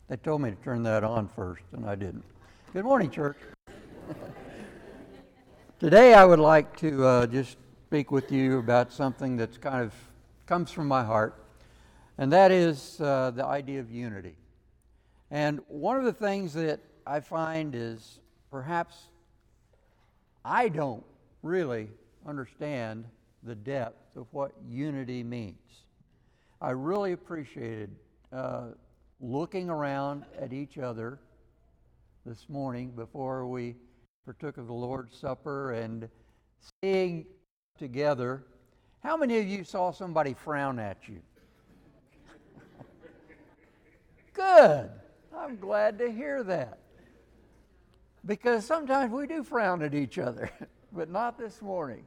They told me to turn that on first, and I didn't. Good morning, church. Today I would like to just speak with you about something that's kind of comes from my heart, and that is the idea of unity. And one of the things that I find is perhaps I don't really understand the depth of what unity means. I really appreciated looking around at each other this morning before we partook of the Lord's Supper and seeing together. How many of you saw somebody frown at you? Good. I'm glad to hear that. Because sometimes we do frown at each other, but not this morning.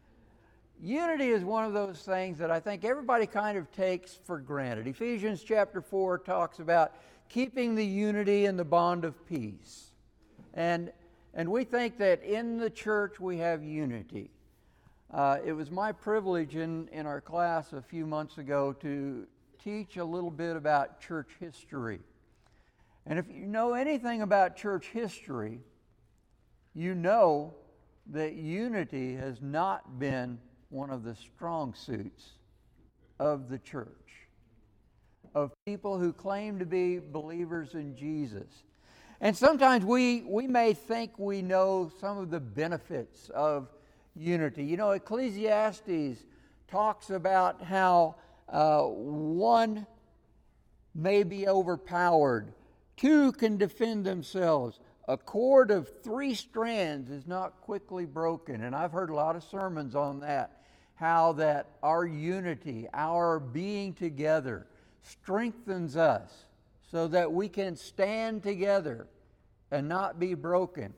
Unity is one of those things that I think everybody kind of takes for granted. Ephesians chapter 4 talks about keeping the unity and the bond of peace. And we think that in the church we have unity. It was my privilege in our class a few months ago to teach a little bit about church history. And if you know anything about church history, you know that unity has not been one of the strong suits of the church, of people who claim to be believers in Jesus. And sometimes we may think we know some of the benefits of unity. You know, Ecclesiastes talks about how one may be overpowered, two can defend themselves. A cord of 3 strands is not quickly broken. And I've heard a lot of sermons on that, how that our unity, our being together, strengthens us so that we can stand together and not be broken.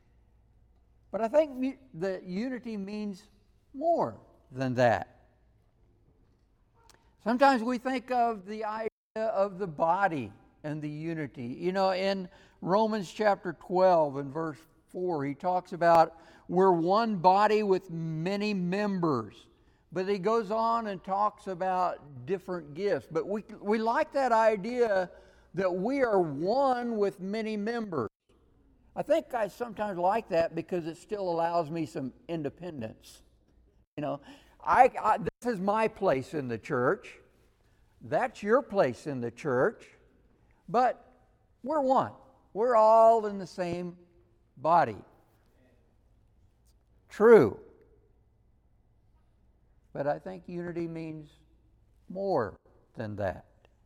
But I think that unity means more than that. Sometimes we think of the idea of the body and the unity. You know, in Romans chapter 12 and verse 4, he talks about we're one body with many members. But he goes on and talks about different gifts. But we like that idea that we are one with many members. I think I sometimes like that because it still allows me some independence. You know, this is my place in the church. That's your place in the church. But we're one. We're all in the same body. True. But I think unity means more than that.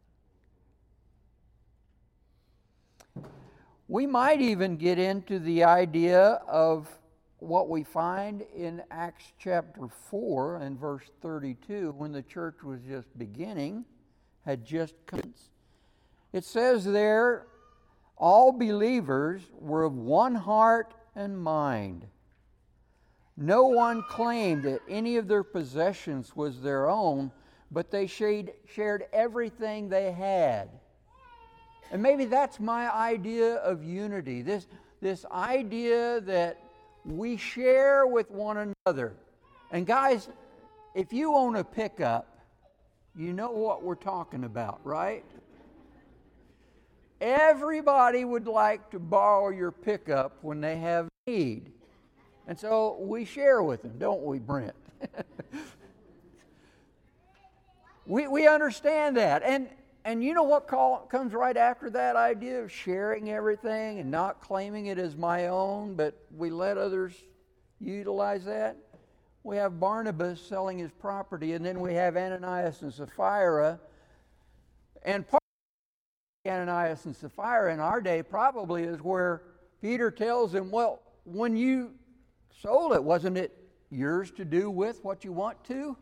We might even get into the idea of what we find in Acts chapter 4 and verse 32 when the church was just beginning, had just come. It says there, all believers were of one heart and mind. No one claimed that any of their possessions was their own, but they shared everything they had. And maybe that's my idea of unity, this idea that we share with one another. And guys, if you own a pickup, you know what we're talking about, right? Everybody would like to borrow your pickup when they have need. And so we share with them, don't we, Brent? we understand that. And you know what comes right after that idea of sharing everything and not claiming it as my own, but we let others utilize that? We have Barnabas selling his property, and then we have Ananias and Sapphira. And part of Ananias and Sapphira in our day probably is where Peter tells them, well, when you sold it, wasn't it yours to do with what you want to?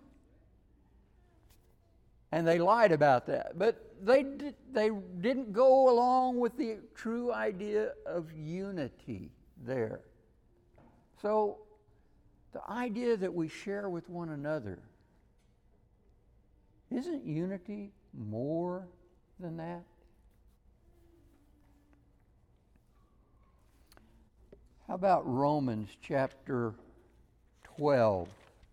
And they lied about that. But they didn't go along with the true idea of unity there. So the idea that we share with one another, isn't unity more than that? How about Romans chapter 12?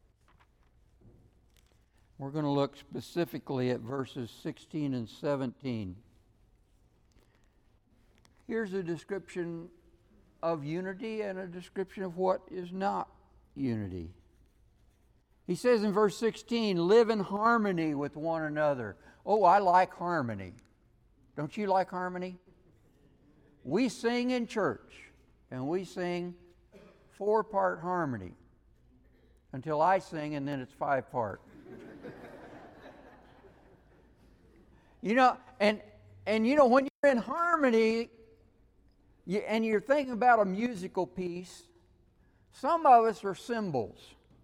We're going to look specifically at verses 16 and 17. Here's a description of unity and a description of what is not unity. He says in verse 16, live in harmony with one another. Oh, I like harmony. Don't you like harmony? We sing in church, and we sing 4-part harmony until I sing, and then it's 5-part. You know, and you know, when you're in harmony, and you're thinking about a musical piece, some of us are cymbals.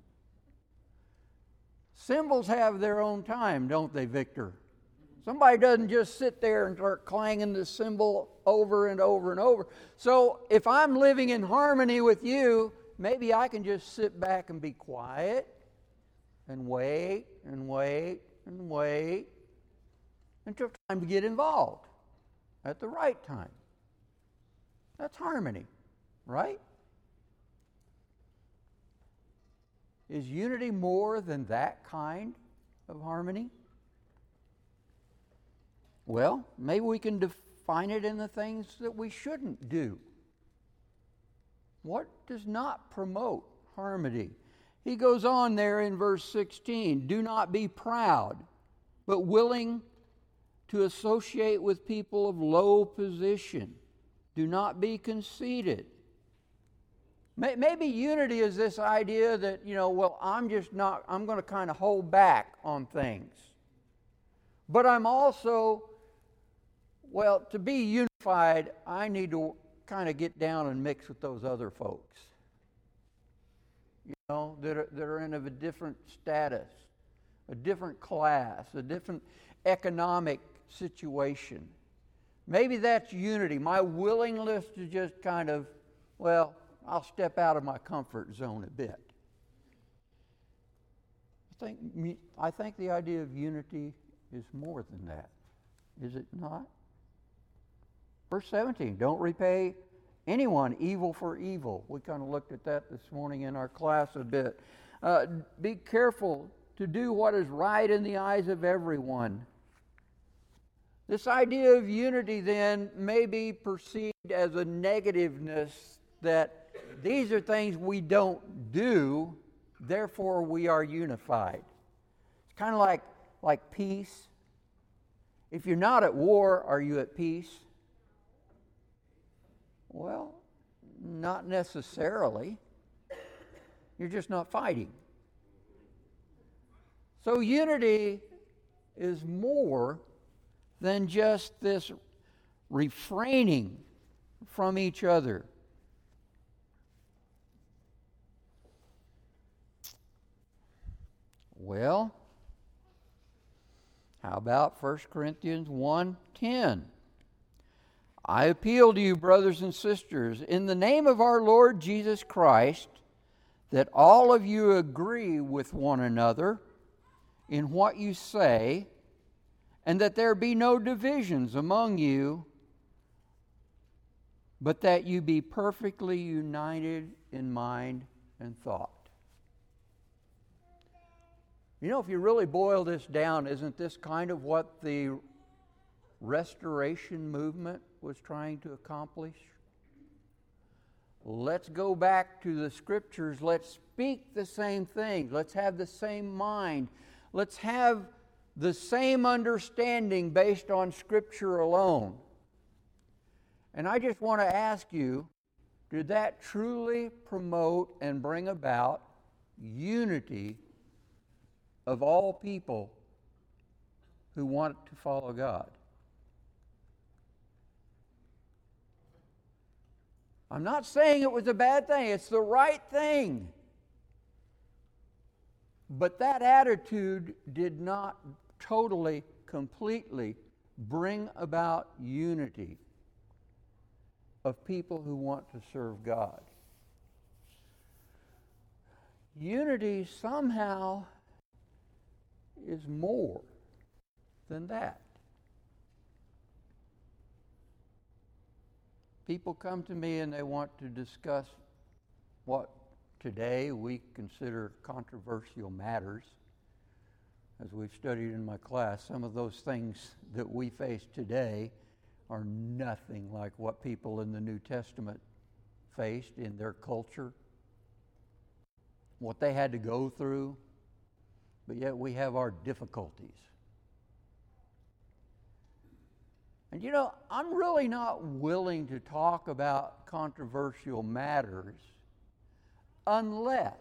Cymbals have their own time, don't they, Victor? Somebody doesn't just sit there and start clanging the cymbal over and over and over. So if I'm living in harmony with you, maybe I can just sit back and be quiet and wait and wait and wait until time to get involved at the right time. That's harmony, right? Is unity more than that kind of harmony? Well, maybe we can define it in the things that we shouldn't do. What does not promote harmony? He goes on there in verse 16, do not be proud, but willing to associate with people of low position. Do not be conceited. Maybe unity is this idea that, I'm going to kind of hold back on things. But I'm also, to be unified, I need to kind of get down and mix with those other folks. That are in a different status, a different class, a different economic situation. Maybe that's unity, my willingness to just kind of, I'll step out of my comfort zone a bit. I think the idea of unity is more than that. Is it not? Verse 17, don't repay anyone evil for evil. We kind of looked at that this morning in our class a bit. Be careful to do what is right in the eyes of everyone. This idea of unity then may be perceived as a negativeness, that these are things we don't do, therefore we are unified. It's kind of like peace. If you're not at war, are you at peace? Well, not necessarily. You're just not fighting. So unity is more than just this refraining from each other. Well, how about 1 Corinthians 1:10? I appeal to you, brothers and sisters, in the name of our Lord Jesus Christ, that all of you agree with one another in what you say, and that there be no divisions among you, but that you be perfectly united in mind and thought. If you really boil this down, isn't this kind of what the Restoration movement was trying to accomplish? Let's go back to the Scriptures. Let's speak the same things. Let's have the same mind. Let's have the same understanding based on Scripture alone. And I just want to ask you, did that truly promote and bring about unity of all people who want to follow God? I'm not saying it was a bad thing. It's the right thing. But that attitude did not totally, completely bring about unity of people who want to serve God. Unity somehow is more than that. People come to me and they want to discuss what today we consider controversial matters. As we've studied in my class, some of those things that we face today are nothing like what people in the New Testament faced in their culture, what they had to go through, but yet we have our difficulties. And you know, I'm really not willing to talk about controversial matters unless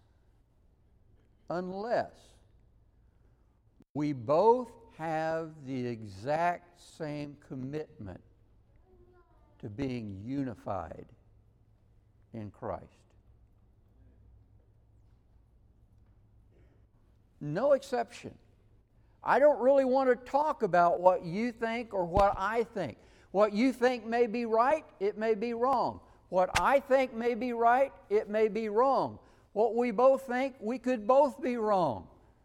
we both have the exact same commitment to being unified in Christ. No exception. I don't really want to talk about what you think or what I think. What you think may be right, it may be wrong. What I think may be right, it may be wrong. What we both think, we could both be wrong.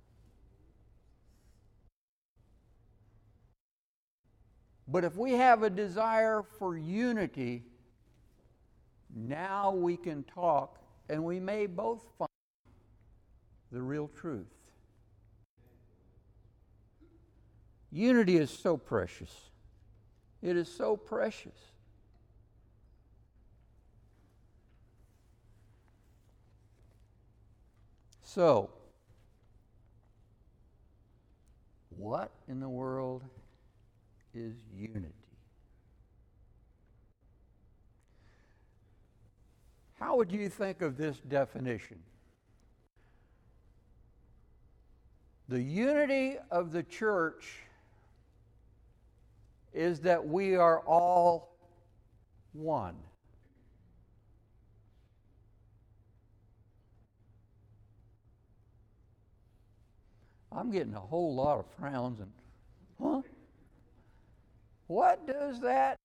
But if we have a desire for unity, now we can talk, and we may both find the real truth. Unity is so precious. It is so precious. So, what in the world is unity? How would you think of this definition? The unity of the church is that we are all one. I'm getting a whole lot of frowns and, huh? What does that?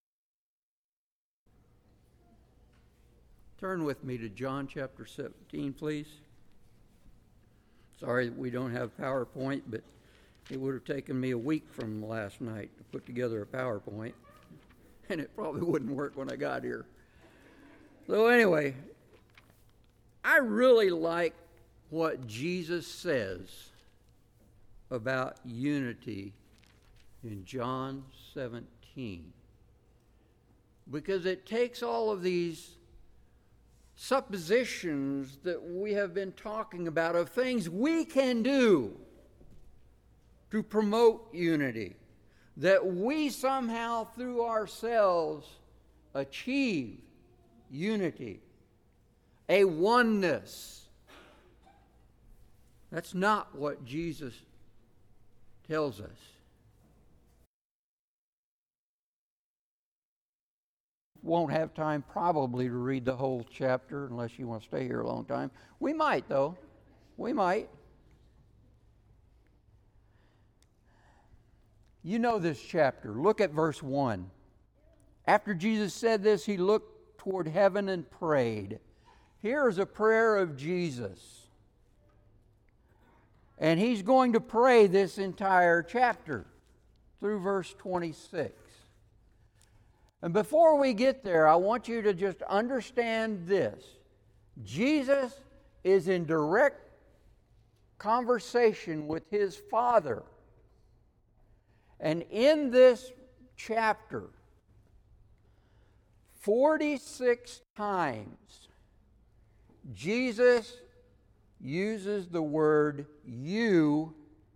Turn with me to John chapter 17, please. Sorry that we don't have PowerPoint, but it would have taken me a week from last night to put together a PowerPoint, and it probably wouldn't work when I got here. So anyway, I really like what Jesus says about unity in John 17, because it takes all of these suppositions that we have been talking about of things we can do to promote unity, that we somehow through ourselves achieve unity, a oneness. That's not what Jesus tells us. Won't have time probably to read the whole chapter unless you want to stay here a long time. We might, though. We might. You know this chapter. Look at verse 1. After Jesus said this, he looked toward heaven and prayed. Here is a prayer of Jesus. And he's going to pray this entire chapter through verse 26. And before we get there, I want you to just understand this. Jesus is in direct conversation with his Father. And in this chapter, 46 times, Jesus uses the word you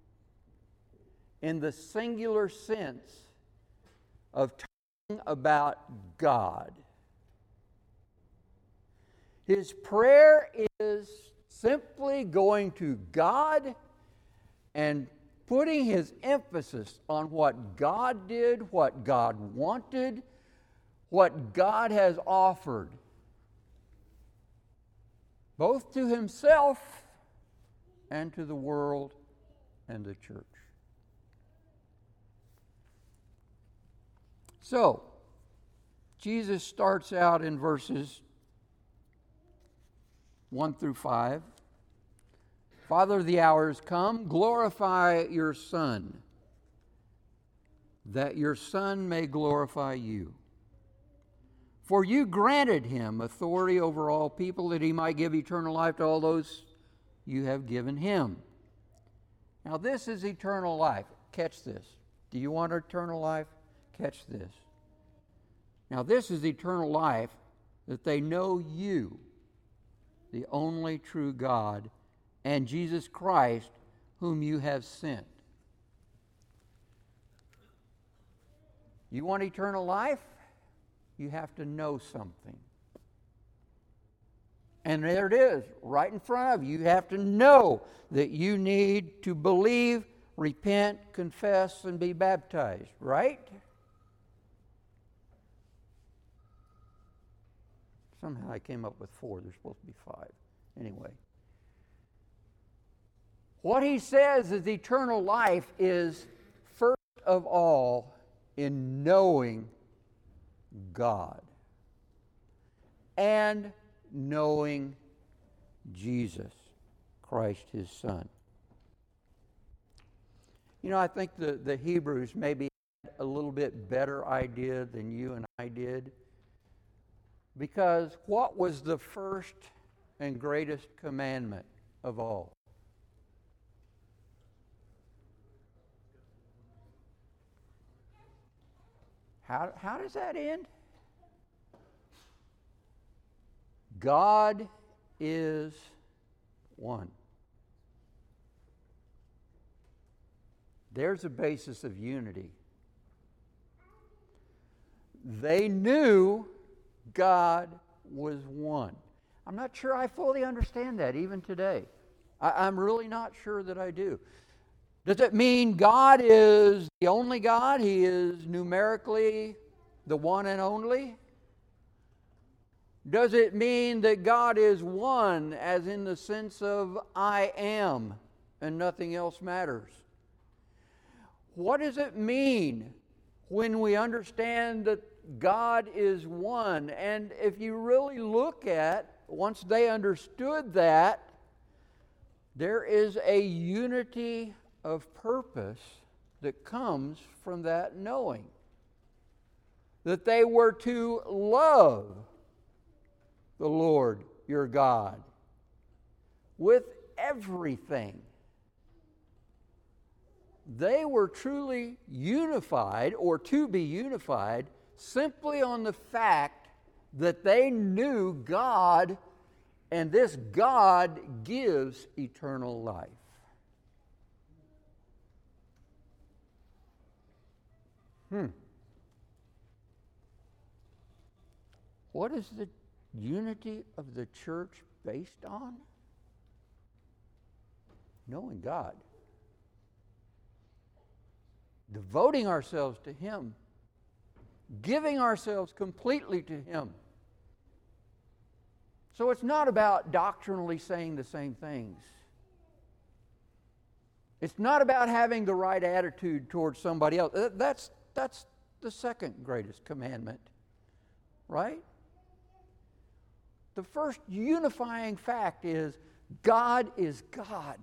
in the singular sense of talking about God. His prayer is simply going to God and putting his emphasis on what God did, what God wanted, what God has offered, both to himself and to the world and the church. So, Jesus starts out in verses 1 through 5. Father, the hour has come. Glorify your Son, that your Son may glorify you. For you granted him authority over all people, that he might give eternal life to all those you have given him. Now, this is eternal life. Catch this. Do you want eternal life? catch this. Now this is eternal life, that they know you, the only true God, and Jesus Christ, whom you have sent. You want eternal life? You have to know something. And there it is, right in front of you. You have to know that you need to believe, repent, confess, and be baptized, right? Somehow I came up with 4. There's supposed to be 5. Anyway. What he says is eternal life is, first of all, in knowing God and knowing Jesus Christ, his Son. You know, I think the Hebrews maybe had a little bit better idea than you and I did. Because what was the first and greatest commandment of all? How does that end? God is one. There's a basis of unity. They knew God was one. I'm not sure I fully understand that even today. I'm really not sure that I do. Does it mean God is the only God? He is numerically the one and only? Does it mean that God is one, as in the sense of I am and nothing else matters? What does it mean when we understand that God is one? And if you really look at, once they understood that, there is a unity of purpose that comes from that knowing. That they were to love the Lord your God with everything. They were truly unified, or to be unified, simply on the fact that they knew God, and this God gives eternal life. What is the unity of the church based on? Knowing God. Devoting ourselves to Him. Giving ourselves completely to Him. So it's not about doctrinally saying the same things. It's not about having the right attitude towards somebody else. That's the second greatest commandment, right? The first unifying fact is God is God.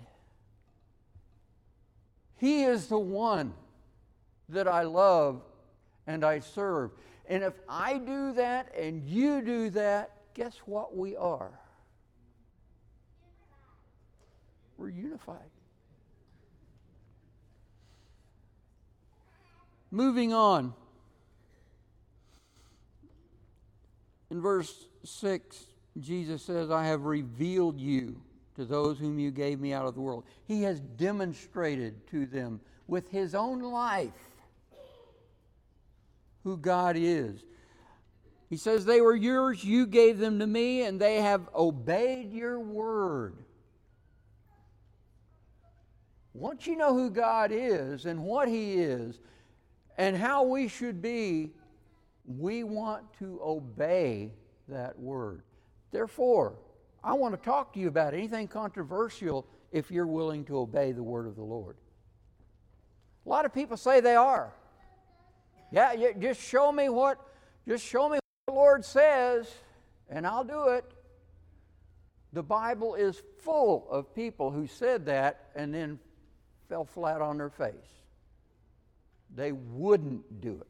He is the one that I love and I serve. And if I do that and you do that, guess what we are? We're unified. Moving on. In verse 6, Jesus says, I have revealed you to those whom you gave me out of the world. He has demonstrated to them with His own life who God is. He says, they were yours, you gave them to me, and they have obeyed your word. Once you know who God is and what He is and how we should be, we want to obey that word. Therefore, I want to talk to you about anything controversial if you're willing to obey the word of the Lord. A lot of people say they are. Yeah, just show me what the Lord says, and I'll do it. The Bible is full of people who said that and then fell flat on their face. They wouldn't do it.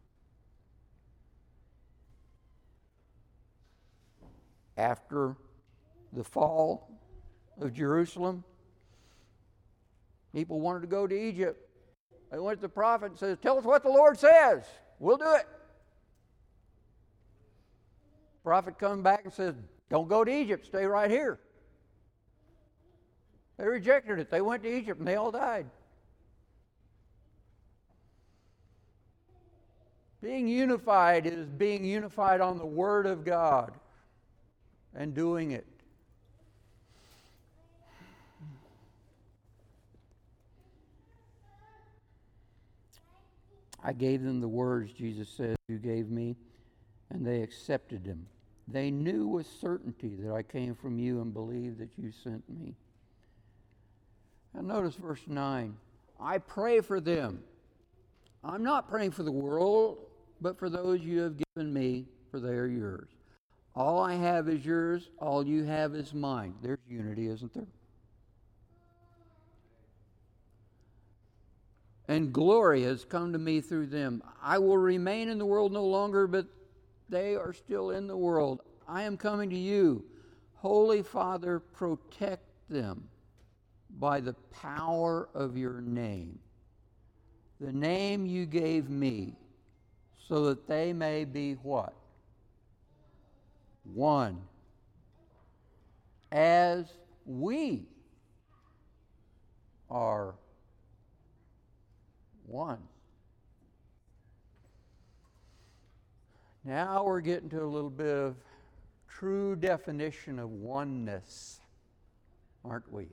After the fall of Jerusalem, people wanted to go to Egypt. They went to the prophet and said, tell us what the Lord says. we'll do it. Prophet comes back and says, don't go to Egypt, stay right here. They rejected it. They went to Egypt and they all died. Being unified is being unified on the Word of God and doing it. I gave them the words, Jesus says, you gave me, and they accepted them. They knew with certainty that I came from you and believed that you sent me. Now notice verse 9. I pray for them. I'm not praying for the world, but for those you have given me, for they are yours. All I have is yours. All you have is mine. There's unity, isn't there? And glory has come to me through them. I will remain in the world no longer, but they are still in the world. I am coming to you. Holy Father, protect them by the power of your name, the name you gave me, so that they may be what? One. As we are one. Now we're getting to a little bit of true definition of oneness, aren't we?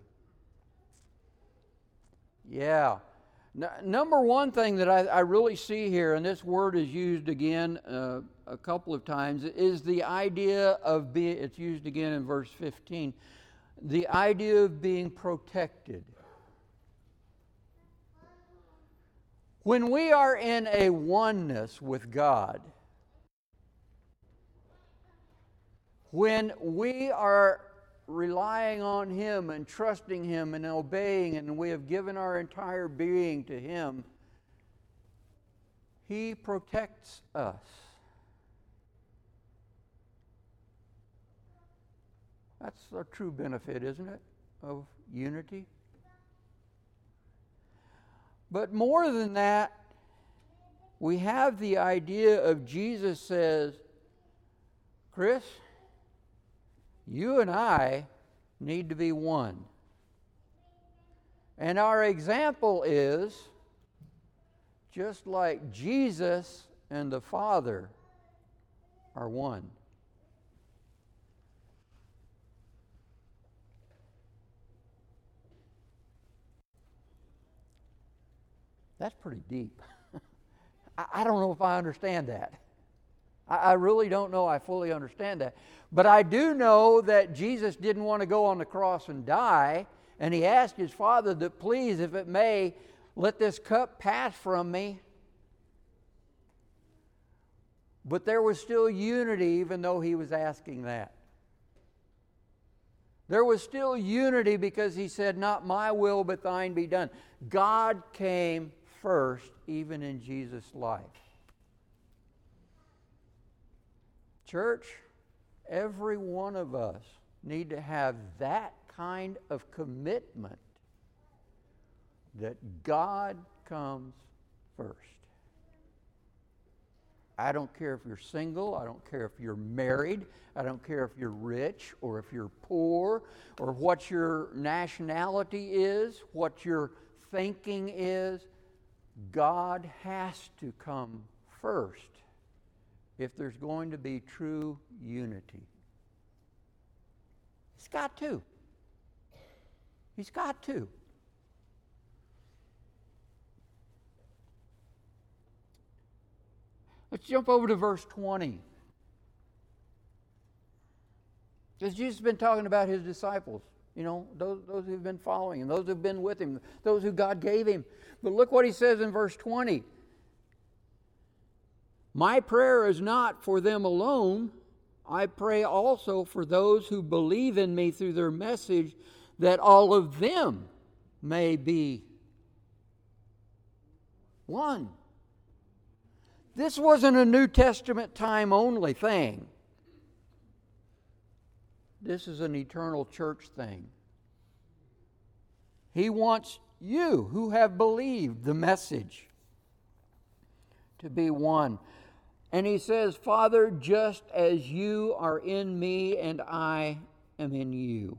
Yeah. Number one thing that I really see here, and this word is used again a couple of times, is the idea of being, it's used again in verse 15, the idea of being protected. When we are in a oneness with God, when we are relying on Him and trusting Him and obeying, and we have given our entire being to Him, He protects us. That's a true benefit, isn't it, of unity? But more than that, we have the idea of Jesus says, Chris, you and I need to be one. And our example is just like Jesus and the Father are one. That's pretty deep. I don't know if I understand that. I really don't know I fully understand that. But I do know that Jesus didn't want to go on the cross and die, and He asked His Father that please, if it may, let this cup pass from me. But there was still unity even though He was asking that. There was still unity because He said, not my will but thine be done. God came first even in Jesus' life. Church, every one of us need to have that kind of commitment that God comes first. I don't care if you're single, I don't care if you're married, I don't care if you're rich or if you're poor or what your nationality is, what your thinking is. God has to come first if there's going to be true unity. He's got to. He's got to. Let's jump over to verse 20. Because Jesus has been talking about His disciples. You know, those who've been following Him, those who've been with Him, those who God gave Him. But look what He says in verse 20. My prayer is not for them alone. I pray also for those who believe in me through their message, that all of them may be one. This wasn't a New Testament time only thing. This is an eternal church thing. He wants you who have believed the message to be one. And he says, Father, just as you are in me and I am in you.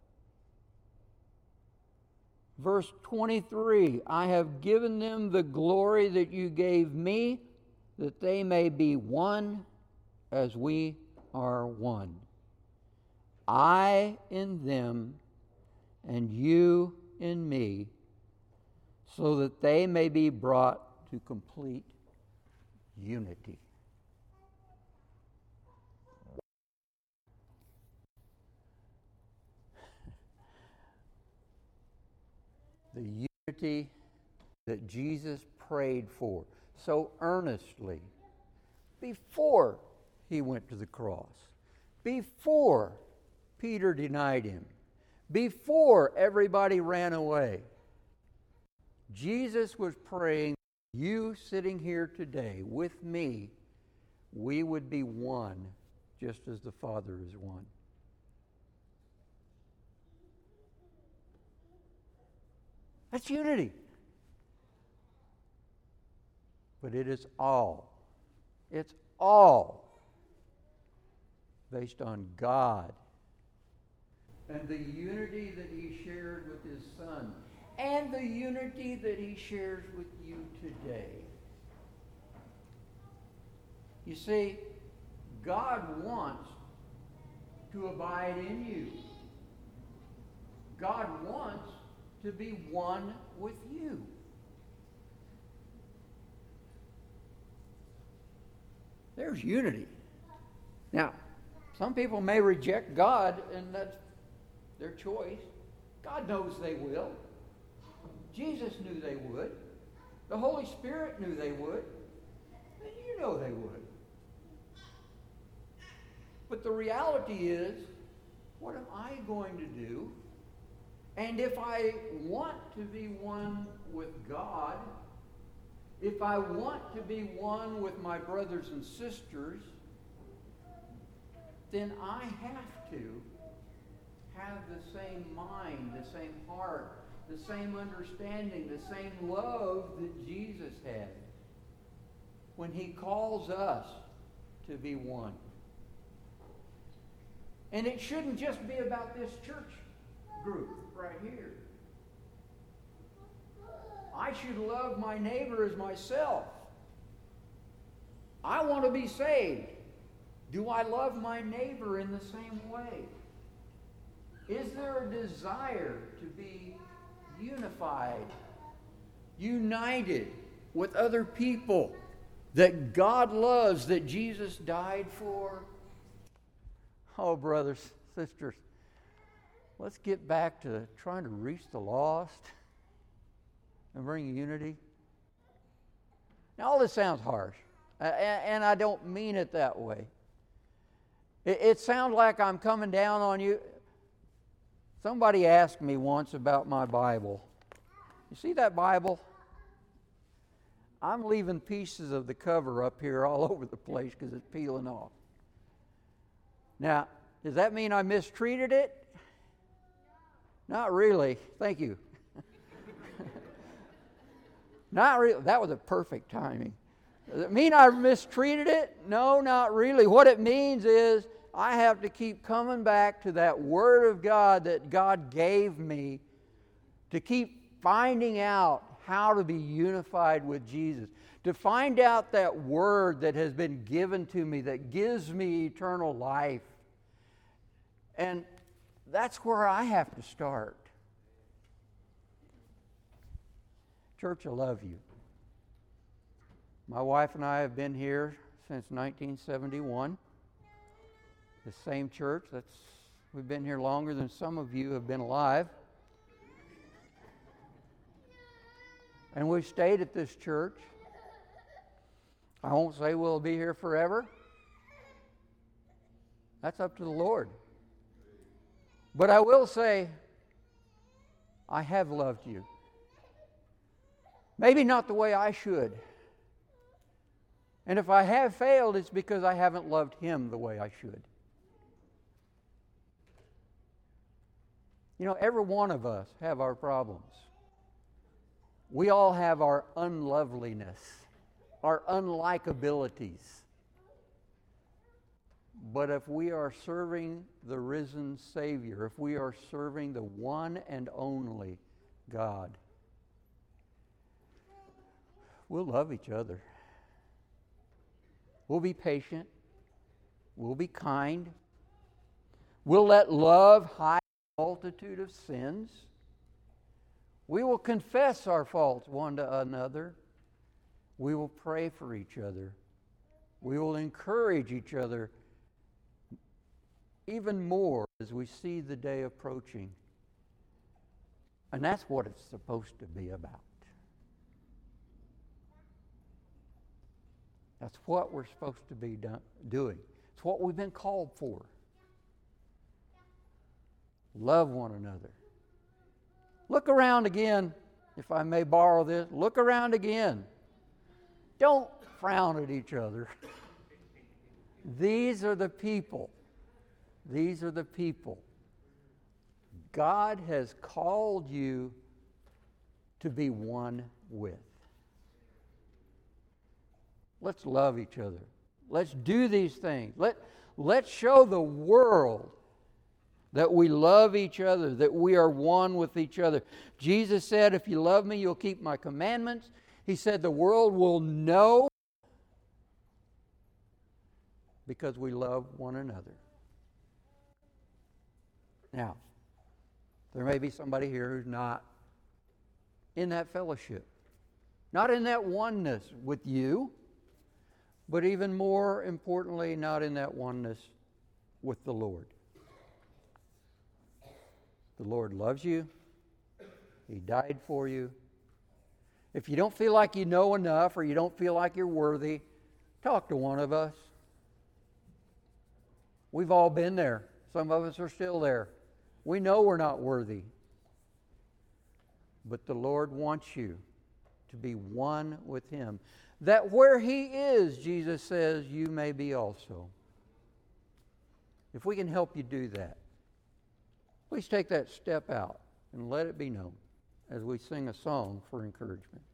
Verse 23, I have given them the glory that you gave me, that they may be one as we are one. I in them and you in me, so that they may be brought to complete unity. The unity that Jesus prayed for so earnestly before he went to the cross, before Peter denied him, before everybody ran away. Jesus was praying, you sitting here today with me, we would be one, just as the Father is one. That's unity. But it's all based on God and the unity that he shared with his Son and the unity that he shares with you today. You see, God wants to abide in you. God wants to be one with you. There's unity. Now, some people may reject God, and that's their choice. God knows they will. Jesus knew they would. The Holy Spirit knew they would. And you know they would. But the reality is, what am I going to do? And if I want to be one with God, if I want to be one with my brothers and sisters, then I have to have the same mind, the same heart, the same understanding, the same love that Jesus had when he calls us to be one. And it shouldn't just be about this church group right here. I should love my neighbor as myself. I want to be saved. Do I love my neighbor in the same way? Is there a desire to be unified, united with other people that God loves, that Jesus died for? Oh, brothers, sisters, let's get back to trying to reach the lost and bring unity. Now, all this sounds harsh, and I don't mean it that way. It sounds like I'm coming down on you. Somebody asked me once about my Bible. You see that Bible? I'm leaving pieces of the cover up here all over the place because it's peeling off. Now, does that mean I mistreated it? Not really. Thank you. Not really. That was a perfect timing. Does it mean I mistreated it? No, not really. What it means is I have to keep coming back to that Word of God that God gave me to keep finding out how to be unified with Jesus, to find out that Word that has been given to me that gives me eternal life. And that's where I have to start. Church, I love you. My wife and I have been here since 1971. The same church. We've been here longer than some of you have been alive. And we've stayed at this church. I won't say we'll be here forever. That's up to the Lord. But I will say, I have loved you. Maybe not the way I should. And if I have failed, it's because I haven't loved Him the way I should. You know, every one of us have our problems. We all have our unloveliness. our unlikabilities. But if we are serving the risen Savior, if we are serving the one and only God, we'll love each other. We'll be patient. We'll be kind. We'll let love hide a multitude of sins. We will confess our faults one to another. We will pray for each other. We will encourage each other even more as we see the day approaching. And that's what it's supposed to be about. That's what we're supposed to be doing. It's what we've been called for. Love one another. Look around again, if I may borrow this. Look around again. Don't frown at each other. These are the people. These are the people. God has called you to be one with. Let's love each other. Let's do these things. Let's show the world that we love each other, that we are one with each other. Jesus said, if you love me, you'll keep my commandments. He said the world will know because we love one another. Now, there may be somebody here who's not in that fellowship, not in that oneness with you, but even more importantly, not in that oneness with the Lord. The Lord loves you. He died for you. If you don't feel like you know enough or you don't feel like you're worthy, talk to one of us. We've all been there. Some of us are still there. We know we're not worthy. But the Lord wants you to be one with Him. That where He is, Jesus says, you may be also. If we can help you do that, please take that step out and let it be known as we sing a song for encouragement.